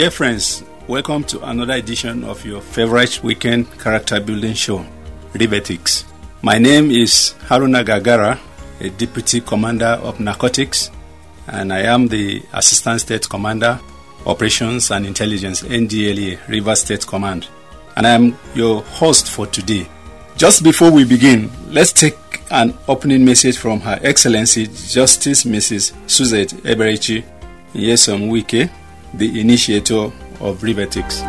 Dear friends, welcome to another edition of your favorite weekend character building show, Rivetics. My name is Haruna Gagara, a Deputy Commander of Narcotics, and I am the Assistant State Commander, Operations and Intelligence, NDLEA, Rivers State Command. And I am your host for today. Just before we begin, let's take an opening message from Her Excellency Justice Mrs. Suzette Eberechi Nyesom Wike, the initiator of Rivetics.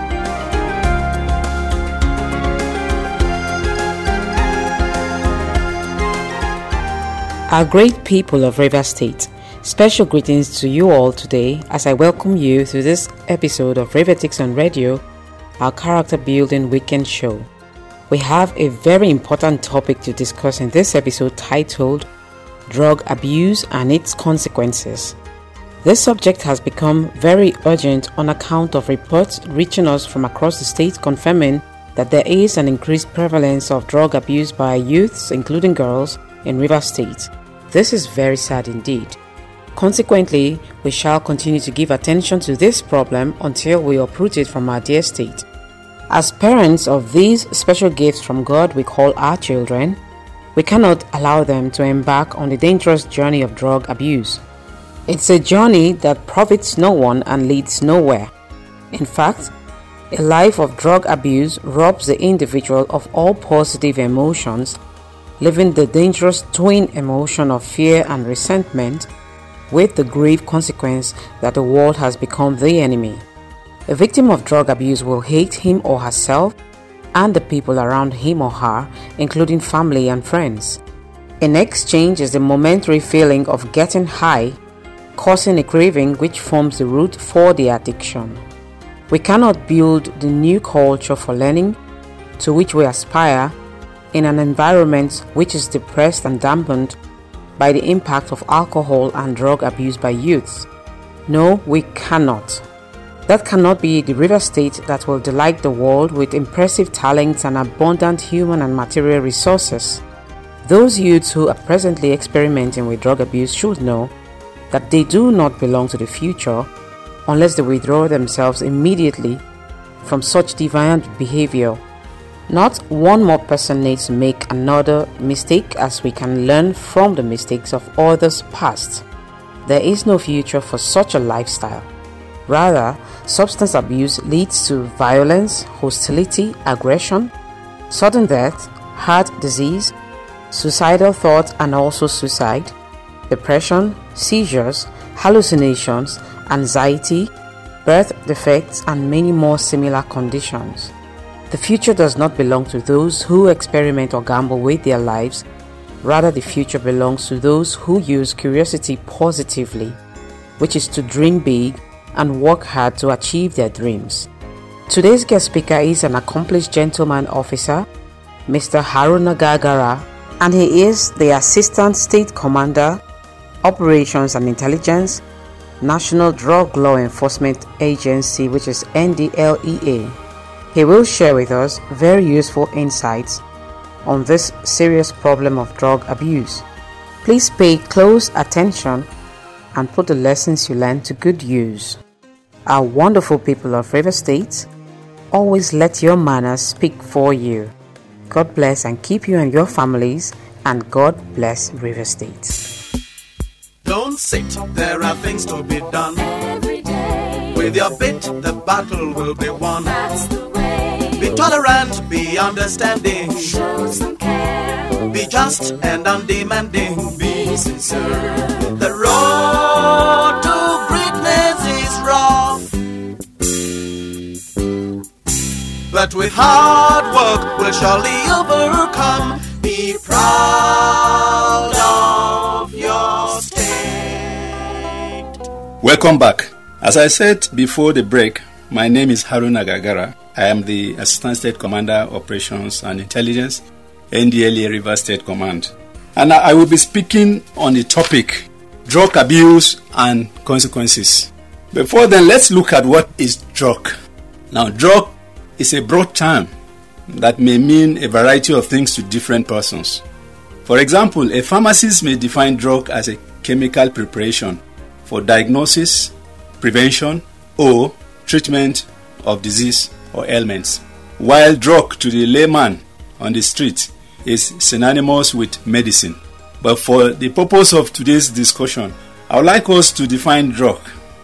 Our great people of Rivers State, special greetings to you all today as I welcome you to this episode of Rivetics on Radio, our character building weekend show. We have a very important topic to discuss in this episode titled Drug Abuse and Its Consequences. This subject has become very urgent on account of reports reaching us from across the state confirming that there is an increased prevalence of drug abuse by youths, including girls, in Rivers State. This is very sad indeed. Consequently, we shall continue to give attention to this problem until we uproot it from our dear state. As parents of these special gifts from God we call our children, we cannot allow them to embark on the dangerous journey of drug abuse. It's a journey that profits no one and leads nowhere. In fact, a life of drug abuse robs the individual of all positive emotions, leaving the dangerous twin emotion of fear and resentment, with the grave consequence that the world has become the enemy. A victim of drug abuse will hate him or herself and the people around him or her, including family and friends. In exchange is the momentary feeling of getting high, causing a craving which forms the root for the addiction. We cannot build the new culture for learning to which we aspire in an environment which is depressed and dampened by the impact of alcohol and drug abuse by youths. No, we cannot. That cannot be the River State that will delight the world with impressive talents and abundant human and material resources. Those youths who are presently experimenting with drug abuse should know that they do not belong to the future unless they withdraw themselves immediately from such deviant behavior. Not one more person needs to make another mistake, as we can learn from the mistakes of others past. There is no future for such a lifestyle. Rather, substance abuse leads to violence, hostility, aggression, sudden death, heart disease, suicidal thoughts and also suicide, depression, seizures, hallucinations, anxiety, birth defects, and many more similar conditions. The future does not belong to those who experiment or gamble with their lives. Rather, the future belongs to those who use curiosity positively, which is to dream big and work hard to achieve their dreams. Today's guest speaker is an accomplished gentleman officer, Mr. Haruna Gagara, and he is the Assistant State Commander, Operations and Intelligence, National Drug Law Enforcement Agency, which is NDLEA. He will share with us very useful insights on this serious problem of drug abuse. Please pay close attention and put the lessons you learn to good use. Our wonderful people of River State, always let your manners speak for you. God bless and keep you and your families, and God bless River State. Don't sit, there are things to be done. Every day. With your bit, the battle will be won. That's the way. Be tolerant, be understanding. Show some care. Be just and undemanding. Be sincere. The road to greatness is rough, but with hard work we'll surely overcome. Be proud of your state. Welcome back. As I said before the break, my name is Haruna Gagara. I am the Assistant State Commander, Operations and Intelligence, NDLEA Rivers State Command. And I will be speaking on the topic, drug abuse and consequences. Before then, let's look at what is drug. Now, drug is a broad term that may mean a variety of things to different persons. For example, a pharmacist may define drug as a chemical preparation for diagnosis, prevention, or treatment of disease or ailments, while drug to the layman on the street is synonymous with medicine. But for the purpose of today's discussion, I would like us to define drug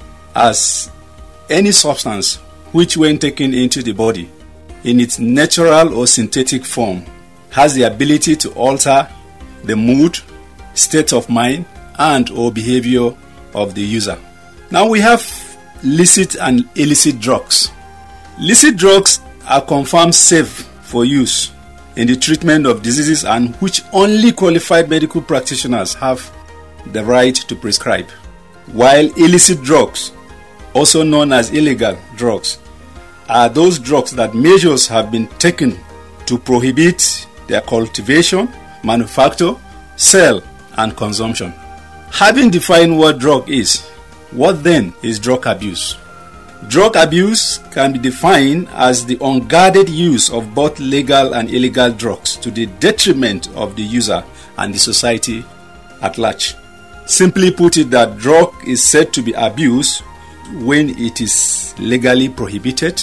as any substance which, when taken into the body in its natural or synthetic form, has the ability to alter the mood, state of mind, and or behavior of the user. Now we have licit and illicit drugs. Licit drugs are confirmed safe for use in the treatment of diseases and which only qualified medical practitioners have the right to prescribe. While illicit drugs, also known as illegal drugs, are those drugs that measures have been taken to prohibit their cultivation, manufacture, sale, and consumption. Having defined what drug is, what then is drug abuse? Drug abuse can be defined as the unguarded use of both legal and illegal drugs to the detriment of the user and the society at large. Simply put it, that drug is said to be abused when it is legally prohibited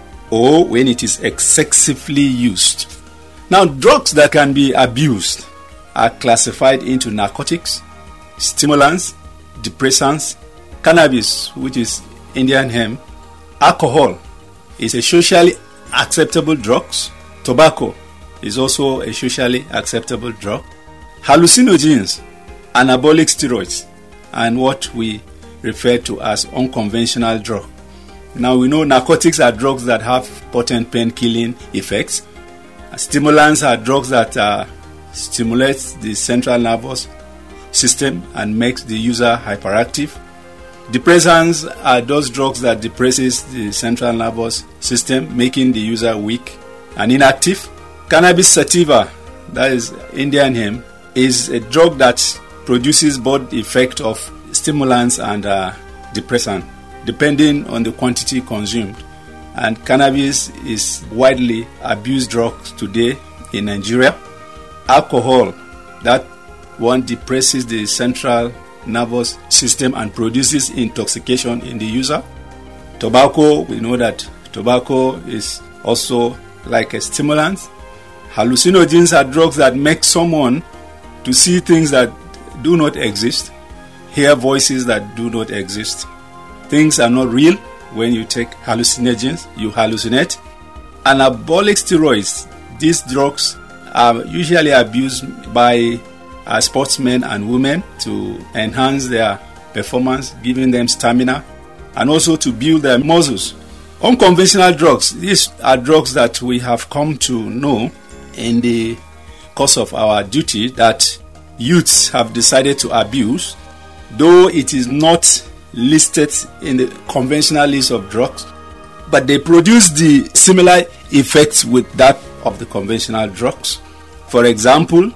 or when it is excessively used. Now, drugs that can be abused are classified into narcotics, stimulants, depressants, cannabis, which is Indian hemp, alcohol is a socially acceptable drug, tobacco is also a socially acceptable drug, hallucinogens, anabolic steroids, and what we refer to as unconventional drug. Now we know narcotics are drugs that have potent pain-killing effects. Stimulants are drugs that stimulate the central nervous system and makes the user hyperactive. Depressants are those drugs that depresses the central nervous system, making the user weak and inactive. Cannabis sativa, that is Indian hemp, is a drug that produces both the effect of stimulants and depressant, depending on the quantity consumed. And cannabis is widely abused drug today in Nigeria. Alcohol, that one depresses the central nervous system and produces intoxication in the user. Tobacco, we know that tobacco is also like a stimulant. Hallucinogens are drugs that make someone to see things that do not exist, hear voices that do not exist. Things are not real. When you take hallucinogens, you hallucinate. Anabolic steroids, these drugs are usually abused by sportsmen and women to enhance their performance, giving them stamina, and also to build their muscles. Unconventional drugs, these are drugs that we have come to know in the course of our duty that youths have decided to abuse, though it is not listed in the conventional list of drugs, but they produce the similar effects with that of the conventional drugs. For example,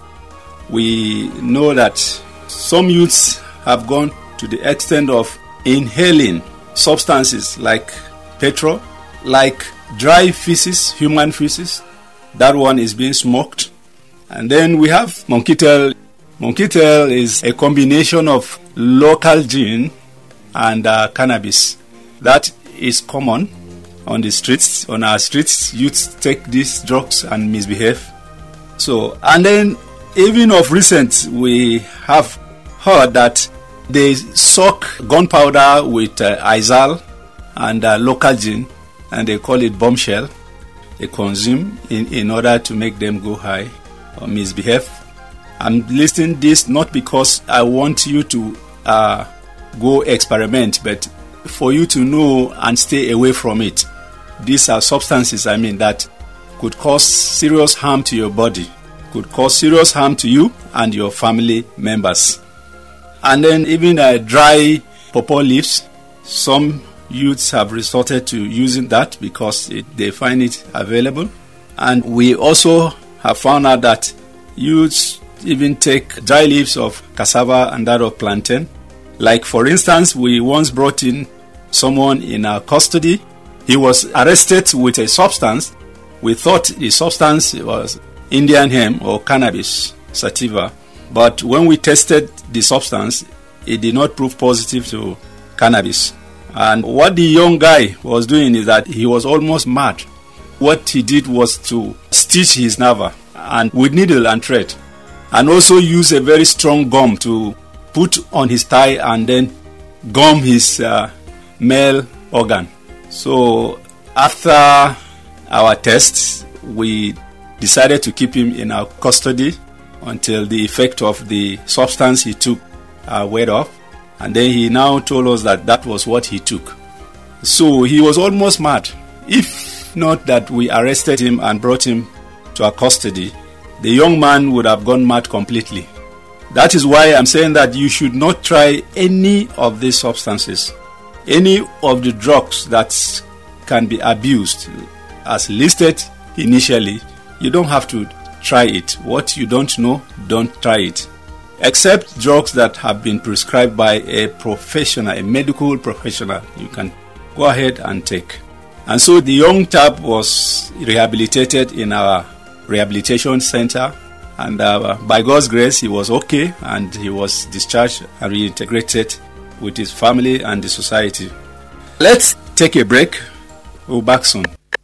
we know that some youths have gone to the extent of inhaling substances like petrol, like dry feces, human feces. That one is being smoked. And then we have monkey tail. Monkey tail is a combination of local gin and cannabis. That is common on the streets. On our streets, youths take these drugs and misbehave. So, and then even of recent, we have heard that they soak gunpowder with Izal and local gin, and they call it bombshell. They consume in order to make them go high or misbehave. I'm listing this not because I want you to go experiment, but for you to know and stay away from it. These are substances, that could cause serious harm to your body, could cause serious harm to you and your family members. And then even dry pawpaw leaves, some youths have resorted to using that because they find it available. And we also have found out that youths even take dry leaves of cassava and that of plantain. Like for instance, we once brought in someone in our custody. He was arrested with a substance. We thought the substance was Indian hemp or cannabis sativa. But when we tested the substance, it did not prove positive to cannabis. And what the young guy was doing is that he was almost mad. What he did was to stitch his navel and with needle and thread, and also use a very strong gum to put on his thigh and then gum his male organ. So after our tests, we decided to keep him in our custody until the effect of the substance he took weared off. And then he now told us that that was what he took. So he was almost mad. If not that we arrested him and brought him to our custody, the young man would have gone mad completely. That is why I'm saying that you should not try any of these substances. Any of the drugs that can be abused as listed initially, you don't have to try it. What you don't know, don't try it. Except drugs that have been prescribed by a professional, a medical professional, you can go ahead and take. And so the young chap was rehabilitated in our rehabilitation center, and by God's grace, he was okay, and he was discharged and reintegrated with his family and the society. Let's take a break. We'll be back soon.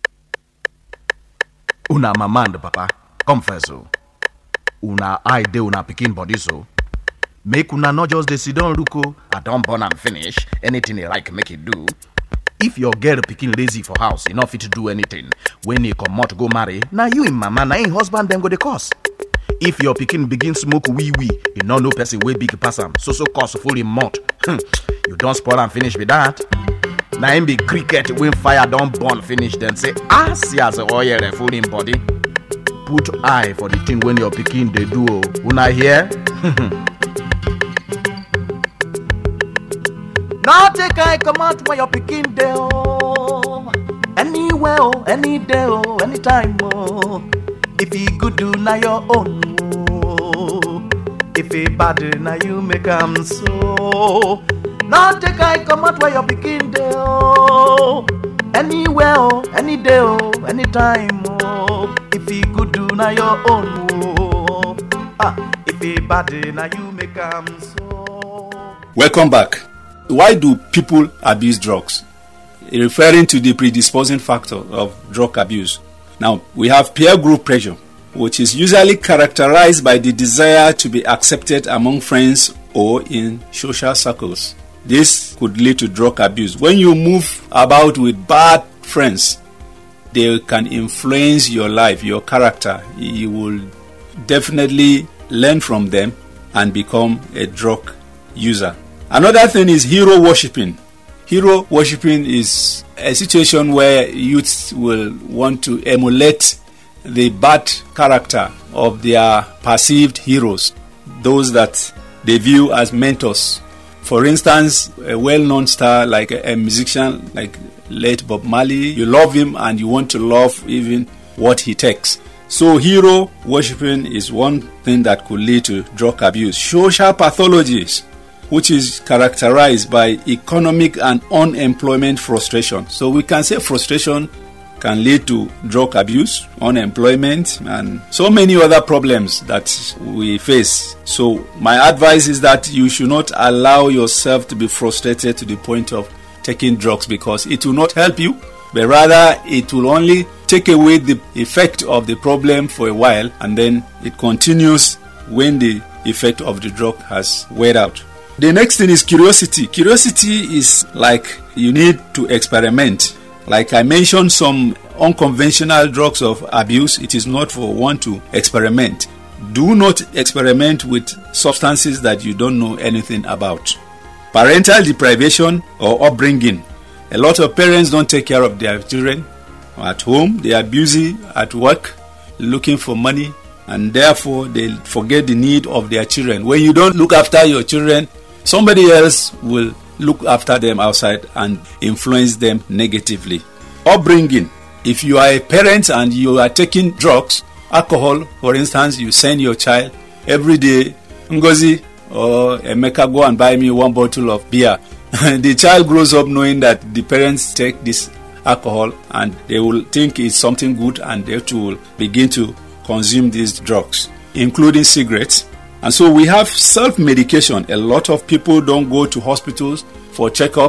Una mama and papa, confess so. Una I de una pikin body so. Make una not just the sit down look, I don't born and finish. Anything they like make it do. If your girl pikin lazy for house, enough fit to do anything. When he come out to go marry, now you in mama, now in husband them go the cause. If your pikin begin smoke wee, you know no person way big pass am, so cost full in mouth. You don't spoil and finish with that. Now him be cricket when fire don't burn finish, then say see as a oil and full in body. Put eye for the thing when your pikin they do. Una hear? Now take eye come out when your pikin dey oh. Anywhere oh, any day oh, anytime oh. If he good do na your own oh. If he bad na you make am so. Now take eye come out when your pikin dey oh. Anywhere oh, any day oh, anytime oh. If he good do na your own oh. If he bad na you make am so. Welcome back. Why do people abuse drugs? Referring to the predisposing factor of drug abuse. Now, we have peer group pressure, which is usually characterized by the desire to be accepted among friends or in social circles. This could lead to drug abuse. When you move about with bad friends, they can influence your life, your character. You will definitely learn from them and become a drug user. Another thing is hero worshipping. Hero worshipping is a situation where youths will want to emulate the bad character of their perceived heroes, those that they view as mentors. For instance, a well-known star like a musician like late Bob Marley, you love him and you want to love even what he takes. So hero worshipping is one thing that could lead to drug abuse. Social pathologies, which is characterized by economic and unemployment frustration. So we can say frustration can lead to drug abuse, unemployment, and so many other problems that we face. So my advice is that you should not allow yourself to be frustrated to the point of taking drugs, because it will not help you, but rather it will only take away the effect of the problem for a while, and then it continues when the effect of the drug has weared out. The next thing is curiosity. Curiosity is like you need to experiment. Like I mentioned, some unconventional drugs of abuse, it is not for one to experiment. Do not experiment with substances that you don't know anything about. Parental deprivation or upbringing. A lot of parents don't take care of their children at home. They are busy at work looking for money, and therefore they forget the need of their children. When you don't look after your children, somebody else will look after them outside and influence them negatively. Upbringing. If you are a parent and you are taking drugs, alcohol, for instance, you send your child every day, Ngozi or Emeka, go and buy me one bottle of beer. The child grows up knowing that the parents take this alcohol and they will think it's something good, and they too will begin to consume these drugs, including cigarettes. And so we have self-medication. A lot of people don't go to hospitals for checkups,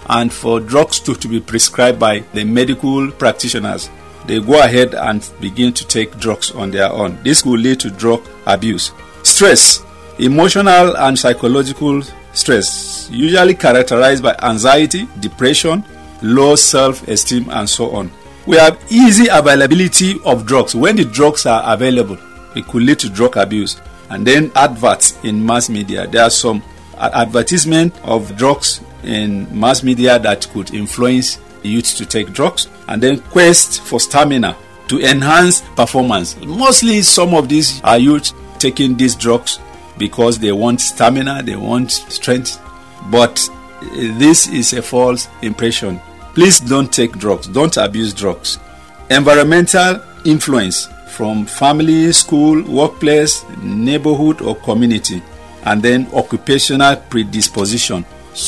and for drugs to be prescribed by the medical practitioners, they go ahead and begin to take drugs on their own. This will lead to drug abuse. Stress, emotional and psychological stress, usually characterized by anxiety, depression, low self-esteem, and so on. We have easy availability of drugs. When the drugs are available, it could lead to drug abuse. And then adverts in mass media. There are some advertisement of drugs in mass media that could influence youth to take drugs. And then quest for stamina to enhance performance. Mostly some of these are youth taking these drugs because they want stamina, they want strength. But this is a false impression. Please don't take drugs. Don't abuse drugs. Environmental influence from family, school, workplace, neighborhood, or community. And then occupational predisposition.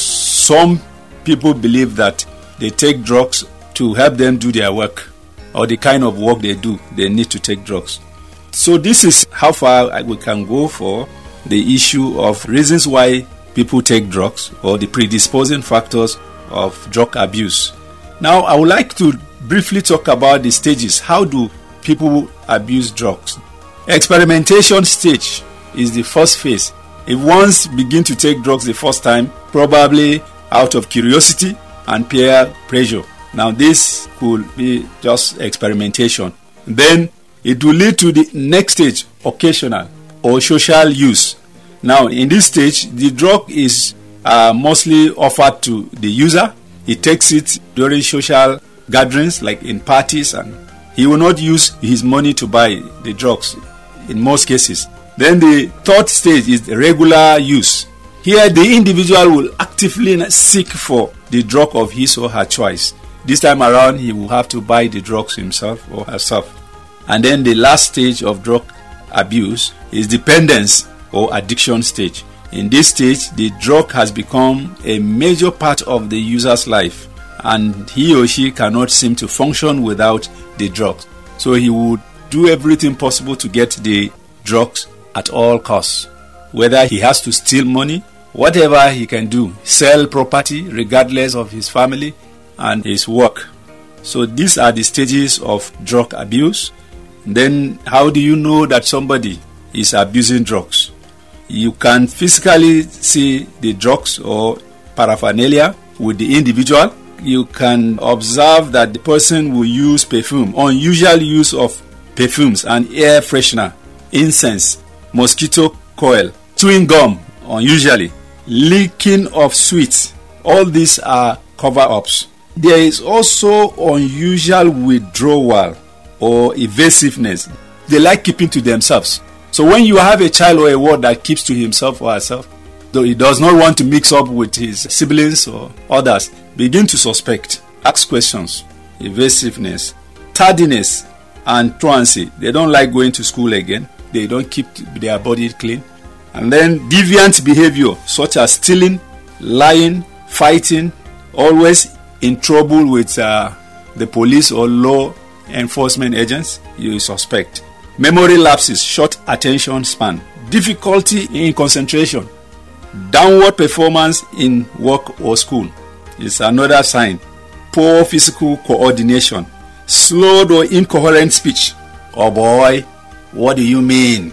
Some people believe that they take drugs to help them do their work, or the kind of work they do, they need to take drugs. So this is how far we can go for the issue of reasons why people take drugs, or the predisposing factors of drug abuse. Now, I would like to briefly talk about the stages. How do people abuse drugs? Experimentation stage is the first phase. If ones begin to take drugs the first time, probably out of curiosity and peer pressure. Now, this could be just experimentation. Then it will lead to the next stage, occasional or social use. Now, in this stage, the drug is mostly offered to the user. He takes it during social gatherings, like in parties, and he will not use his money to buy the drugs in most cases. Then the third stage is regular use. Here, the individual will actively seek for the drug of his or her choice. This time around, he will have to buy the drugs himself or herself. And then the last stage of drug abuse is dependence or addiction stage. In this stage, the drug has become a major part of the user's life, and he or she cannot seem to function without the drugs. So he would do everything possible to get the drugs at all costs. Whether he has to steal money, whatever he can do, sell property regardless of his family and his work. So these are the stages of drug abuse. Then how do you know that somebody is abusing drugs? You can physically see the drugs or paraphernalia with the individual. You can observe that the person will use perfume, unusual use of perfumes and air freshener, incense, mosquito coil, chewing gum, unusually, leaking of sweets. All these are cover-ups. There is also unusual withdrawal or evasiveness. They like keeping to themselves. So when you have a child or a ward that keeps to himself or herself, though he does not want to mix up with his siblings or others, begin to suspect, ask questions, evasiveness, tardiness, and truancy. They don't like going to school again. They don't keep their body clean. And then deviant behavior, such as stealing, lying, fighting, always in trouble with the police or law enforcement agents, you suspect. Memory lapses, short attention span, difficulty in concentration, downward performance in work or school is another sign. Poor physical coordination, slowed or incoherent speech. Oh boy, what do you mean?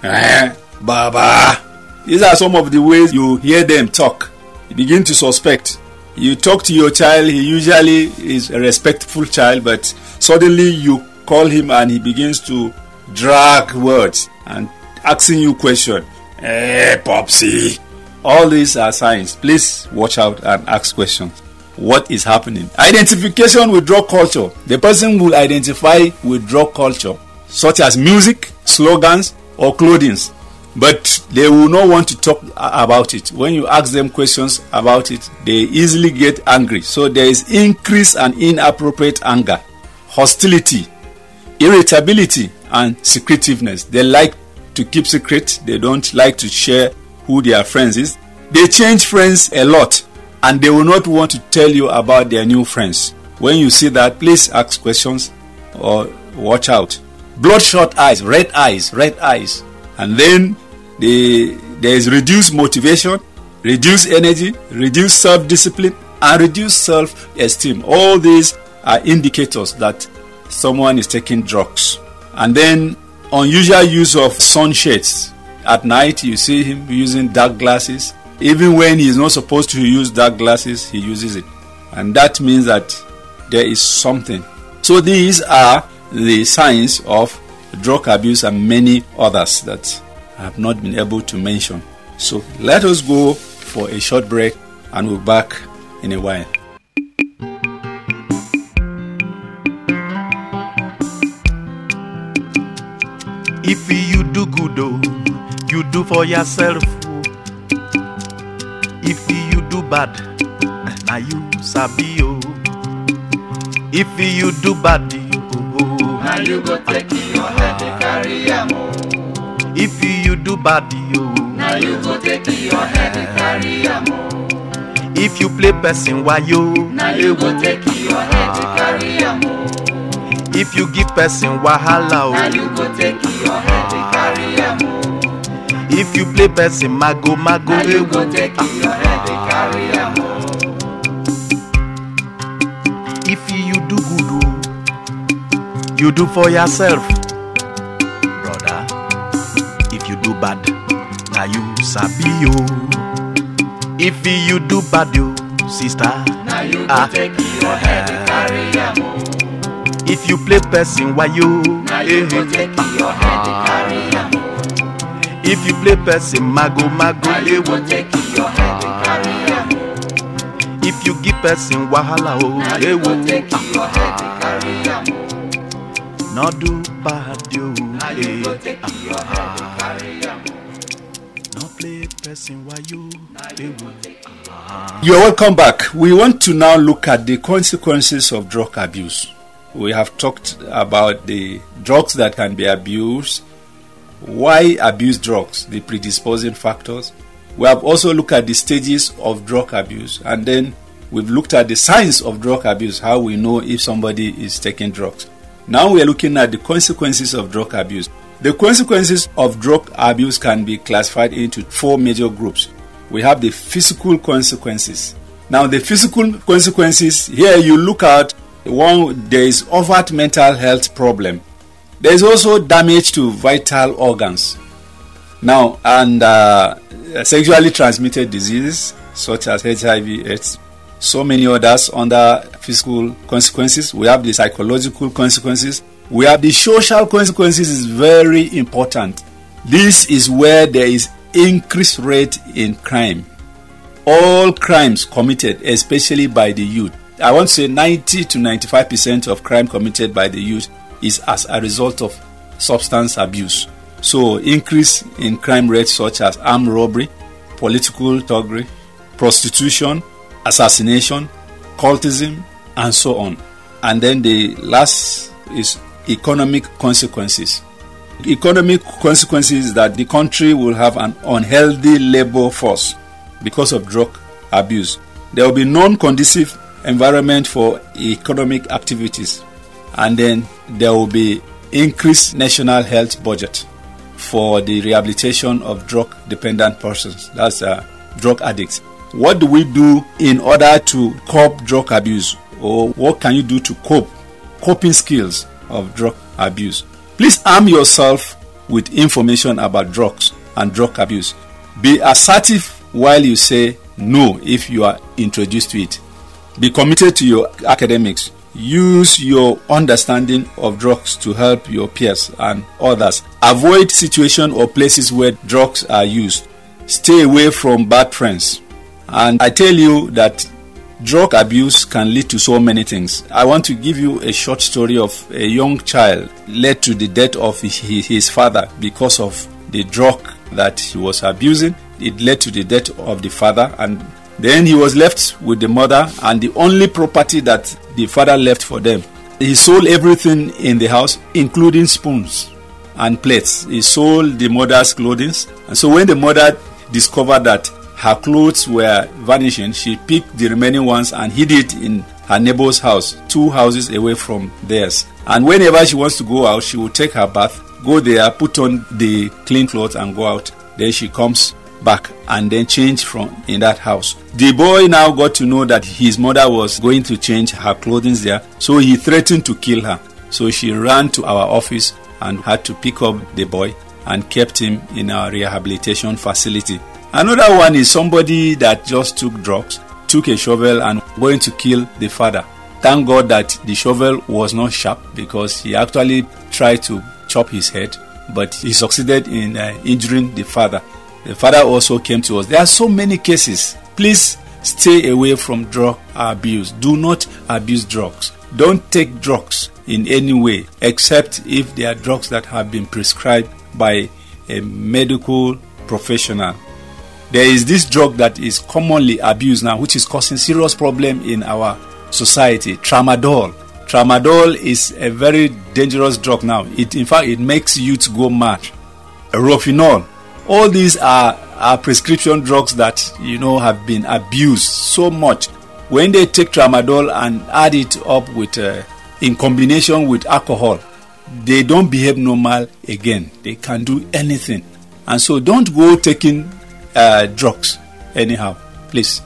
Baba. These are some of the ways you hear them talk. You begin to suspect. You talk to your child, he usually is a respectful child, but suddenly you call him and he begins to drag words and asking you questions. Popsy. All these are signs. Please watch out and ask questions. What is happening? Identification with drug culture. The person will identify with drug culture, such as music, slogans, or clothing, but they will not want to talk about it. When you ask them questions about it, they easily get angry. So there is increase and inappropriate anger, hostility, irritability, and secretiveness. They like to keep secret. They don't like to share who their friends is. They change friends a lot, and they will not want to tell you about their new friends. When you see that, please ask questions or watch out. Bloodshot eyes, red eyes. And then there is reduced motivation, reduced energy, reduced self-discipline, and reduced self-esteem. All these are indicators that someone is taking drugs. And then unusual use of sunshades. At night, you see him using dark glasses. Even when he is not supposed to use dark glasses, he uses it. And that means that there is something. So these are the signs of drug abuse and many others that I have not been able to mention. So let us go for a short break and we'll be back in a while. If you do good, you do for yourself. If you do bad, now you sabi. If you do bad, now you go take your head and carry am. If you do bad, now you go take your head and carry am. If you play person wayo, now you go take your head and carry am. If you give person wahala, now you go take your head and carry am. If you play person mago, now you go take your head and carry am. If you do good, you do for yourself, brother. If you do bad, now you sabi yo. If you do bad, yo, sister, now you go take your head and carry am. If you play person wayo, now you go take your head and carry am. If you play person mago, now you go take your head and carry am. If you give person wahala, now you go take your head and carry am. No do bad, yo. Now you go take your head and carry am. No play person wayo. You are welcome back. We want to now look at the consequences of drug abuse. We have talked about the drugs that can be abused, why abuse drugs, the predisposing factors. We have also looked at the stages of drug abuse, and then we've looked at the signs of drug abuse, how we know if somebody is taking drugs. Now we are looking at the consequences of drug abuse. The consequences of drug abuse can be classified into 4 major groups. We have the physical consequences. Now the physical consequences, here you look at one, there is overt mental health problem. There is also damage to vital organs. Now, and sexually transmitted diseases such as HIV/AIDS, so many others under physical consequences. We have the psychological consequences. We have the social consequences, is very important. This is where there is increased rate in crime. All crimes committed, especially by the youth. I want to say 90 to 95% of crime committed by the youth is as a result of substance abuse. So increase in crime rates such as armed robbery, political thuggery, prostitution, assassination, cultism, and so on. And then the last is economic consequences. Economic consequences is that the country will have an unhealthy labor force because of drug abuse. There will be non-conducive environment for economic activities, and then there will be increased national health budget for the rehabilitation of drug-dependent persons, that's drug addicts. What do we do in order to curb drug abuse, or what can you do to coping skills of drug abuse? Please arm yourself with information about drugs and drug abuse. Be assertive while you say no if you are introduced to it. Be committed to your academics. Use your understanding of drugs to help your peers and others. Avoid situations or places where drugs are used. Stay away from bad friends. And I tell you that drug abuse can lead to so many things. I want to give you a short story of a young child led to the death of his father because of the drug that he was abusing. It led to the death of the father, and then he was left with the mother and the only property that the father left for them. He sold everything in the house, including spoons and plates. He sold the mother's clothing. And so when the mother discovered that her clothes were vanishing, she picked the remaining ones and hid it in her neighbor's house, 2 houses away from theirs. And whenever she wants to go out, she will take her bath, go there, put on the clean clothes and go out. Then she comes back and then change from in that house. The boy now got to know that his mother was going to change her clothing there, so he threatened to kill her. So she ran to our office and had to pick up the boy and kept him in our rehabilitation facility. Another one is somebody that just took drugs, took a shovel and going to kill the father. Thank God that the shovel was not sharp, because he actually tried to chop his head, but he succeeded in injuring the father. The father also came to us. There are so many cases. Please stay away from drug abuse. Do not abuse drugs. Don't take drugs in any way, except if they are drugs that have been prescribed by a medical professional. There is this drug that is commonly abused now, which is causing serious problem in our society, tramadol. Tramadol is a very dangerous drug now. In fact, it makes youth go mad. Rofinol. All these are prescription drugs that, have been abused so much. When they take tramadol and add it up with, in combination with alcohol, they don't behave normal again. They can do anything. And so don't go taking drugs anyhow, please.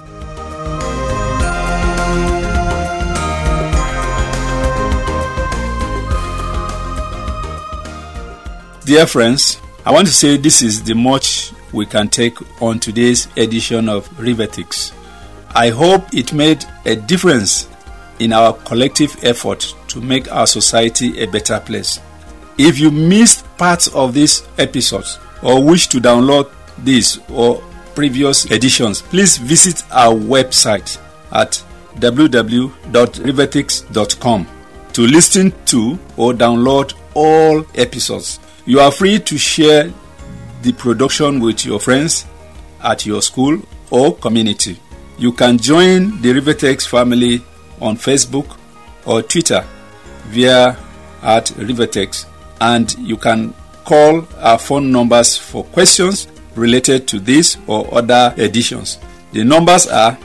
Dear friends, I want to say this is the much we can take on today's edition of Rivetics. I hope it made a difference in our collective effort to make our society a better place. If you missed parts of these episodes or wish to download this or previous editions, please visit our website at www.rivetics.com to listen to or download all episodes. You are free to share the production with your friends at your school or community. You can join the Rivetex family on Facebook or Twitter via @Rivetex, and you can call our phone numbers for questions related to this or other editions. The numbers are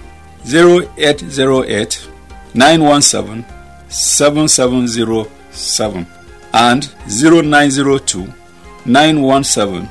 0808 917 7707 and 0902 917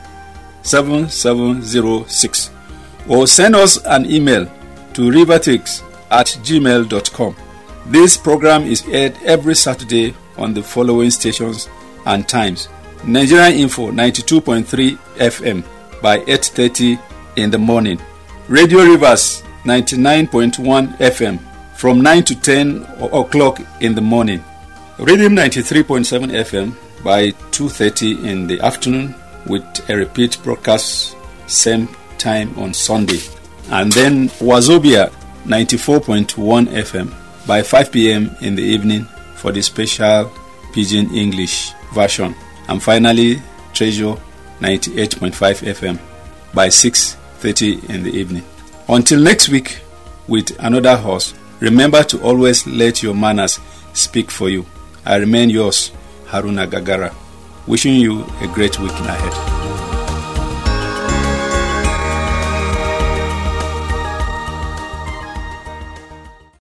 7706, or send us an email to rivertix@gmail.com. This program is aired every Saturday on the following stations and times: Nigerian Info 92.3 FM by 8:30 in the morning, Radio Rivers 99.1 FM from 9 to 10 o'clock in the morning, Rhythm 93.7 FM by 2:30 in the afternoon, with a repeat broadcast same time on Sunday, and then Wazobia 94.1 FM by 5 p.m. in the evening for the special Pidgin English version, and finally Treasure 98.5 FM by 6:30 in the evening. Until next week with another host, remember to always let your manners speak for you. I remain yours, Haruna Gagara, wishing you a great week ahead.